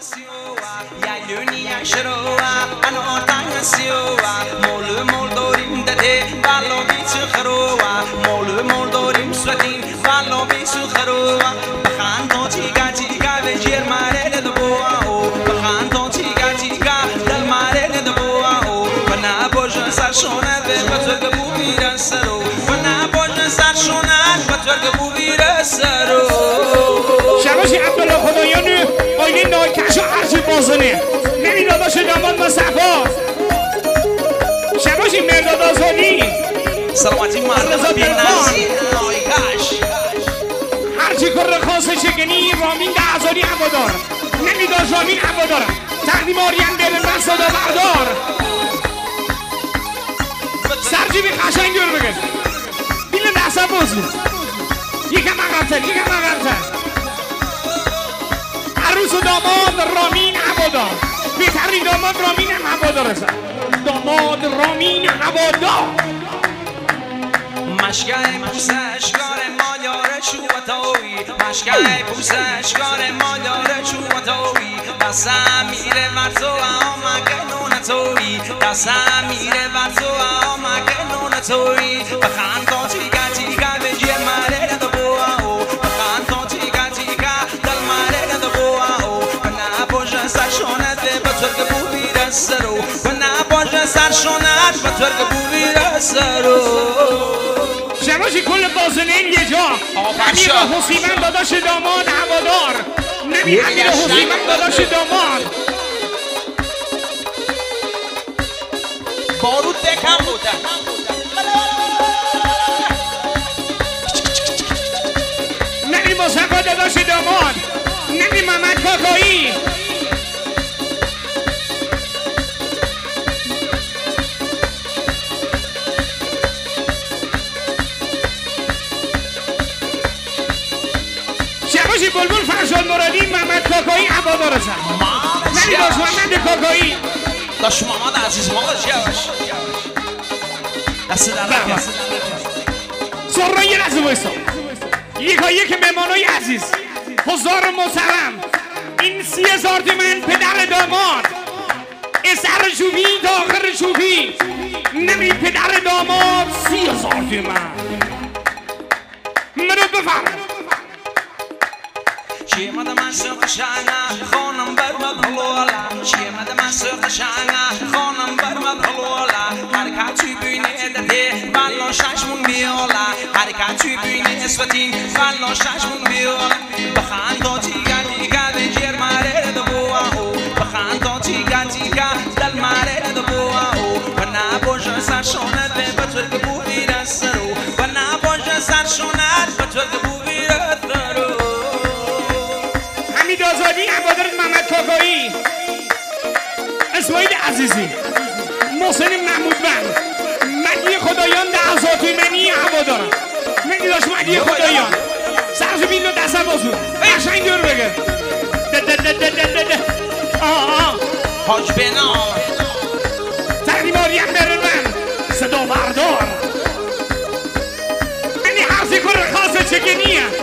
شباشی عبدالله خدایانو آینه ناکش و هرچی بازنه نمی داداش داماد مصطفا شباشی مرداد آزادی سلامتی مردم بینازی نایکش هرچی کر خاصه چگنی رامین ده ازاری عبادار نمی داشت رامین عبادارم تقدیم آریان بیرن بسادا بردار سرجیبی قشنگ دور بگه بیل دسته بازی یکم عقب‌تر عروس و داماد رامین عبادار بهترین داماد رامین هم عبادار است داماد رامین عبادار مشکل پوسشگار مادار چوبتاوی مشکل پوسشگار مادار چوبتاوی دستم میره ور تو آمکه نونتوی دستم میره ور تو آمکه نونتوی بخند تا چیکا چیکا به جیر مره دو بواو بخند تا چیکا چیکا دل مره دو بواو بنا باشه سرشونت به بطور بوی رسرو بنا باشه سرشونت بطور بوی رسرو شباشی کل بازنین یه جا امیر حسیمن داداش داماد هوادار نمی امیر حسیمن داداش داماد بارود دکم بوده نمی مصطفا داداش داماد نمی محمد کاکایی شباشی بلبل فرشاد مرادی محمد کاکایی عبادار هستن نمی داشت محمد کاکایی داشت محمد عزیز ماداش یواش دست در رکن سران یه لحظه بایستا یک مهمانای عزیز حضار محترم این 30,000 تومن پدر داماد از سر شوفی تا آخر شوفی نمی پدر داماد 30,000 تومن منو بفرم شیمد من سوق شانه خانم برمد هلولا شیمد من سوق شانه خانم برمد هلولا حرکتی بینه دده والا ششمون بیالا حرکتی بینه اسوتین والا ششمون بیالا بخند تا تیگا تیگا به جیر ماره دو بواو بخند تا تیگا تیگا دل ماره دو بواو بنا باشه سرشونت به بطور بوی رسرو بنا باشه سرشونت بطور بوی رسرو آزادی عبادت محمد کاکایی اسماعیل عزیزی محسن محمود بند مدی خدایان ده ازاتی منی عبادارم نمی داشت مدی خدایان سرش بیل و دسته بازور قشنگ دور بگه حاج بنا تقریباری هم برن من صدا بردار منی حرزی کن خاصه چگنیه